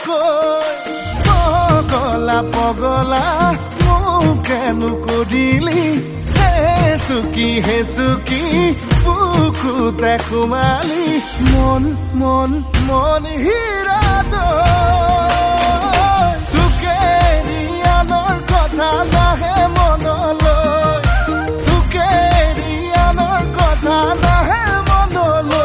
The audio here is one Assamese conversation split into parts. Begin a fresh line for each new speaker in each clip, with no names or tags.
পগলা পগলা মোকেনো কৰিলি হে চুকি বুকুতে সোমালি মন মন মন হীৰা তোকে ৰিয়ানৰ কথা নাহে মনলৈ তোকে ৰিয়ানৰ কথা নাহে মনলৈ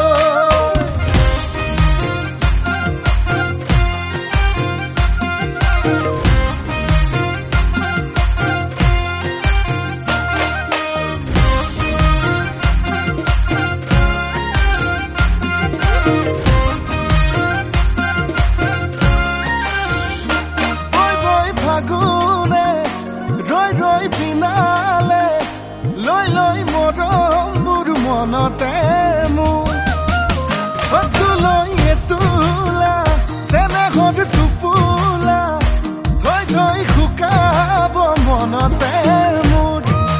পিনালে লৈ লৈ মৰমবোৰ মনতে মোৰ তোলা চেনেহৰ টোপোলা থৈ থৈ শুকাব মনতে মোৰ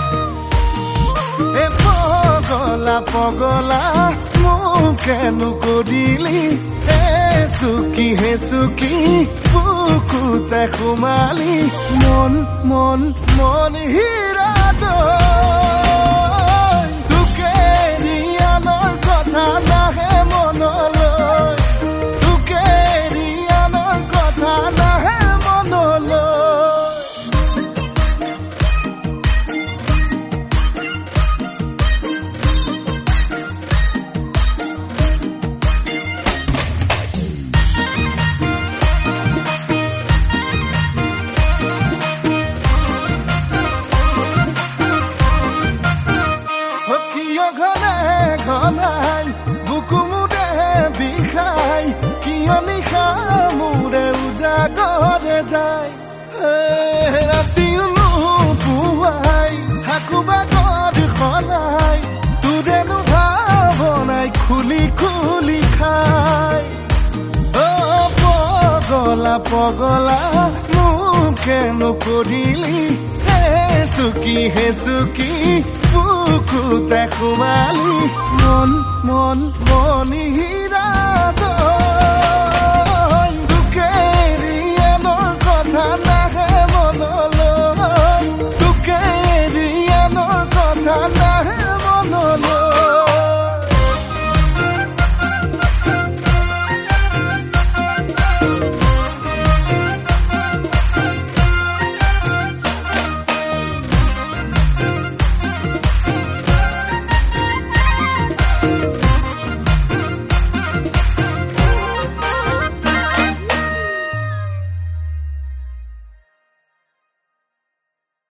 পগলা পগলা মোকেনো কৰিলি হে চুকি বুকুতে সোমালি মন মন মন হীৰা তোকে ৰিয়ানৰ কথা নাহে মনলৈ তোকে ৰিয়ানৰ কথা নাহে মনলৈ ঘনাই বুকু মুৰে বিষাই কিয় নিশা মোৰে উজাগৰে যায় ৰাতিও নোপোৱাই থাকো বাগৰ সলাই তোৰেনো ভাৱনাই খুলি খুলি খাই পগলা পগলা মোকেনো কৰিলি হে চুকি বুকুতে সোমালি মন মন মন